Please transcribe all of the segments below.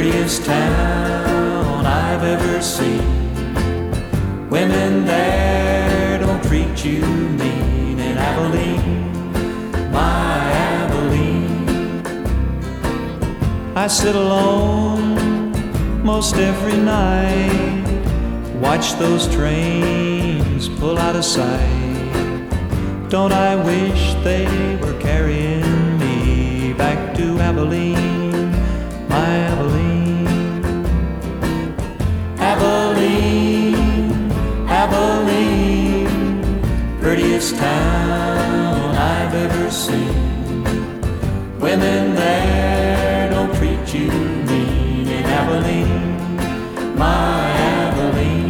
prettiest town I've ever seen. Women there don't treat you mean in Abilene, my Abilene. I sit alone most every night, watch those trains pull out of sight. Don't I wish they were carrying me back to Abilene, my Abilene. Abilene, Abilene, prettiest town I've ever seen. Women there don't treat you mean in Abilene, my Abilene.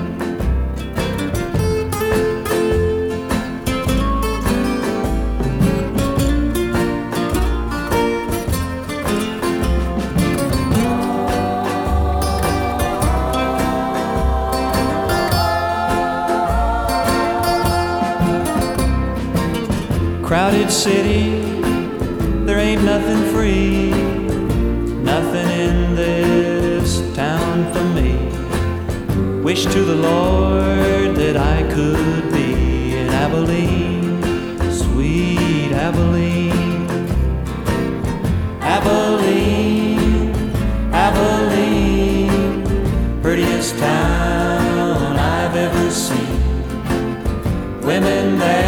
Crowded city, there ain't nothing free, nothing in this town for me. Wish to the Lord that I could be in Abilene, sweet Abilene. Abilene, Abilene, prettiest town I've ever seen. Women there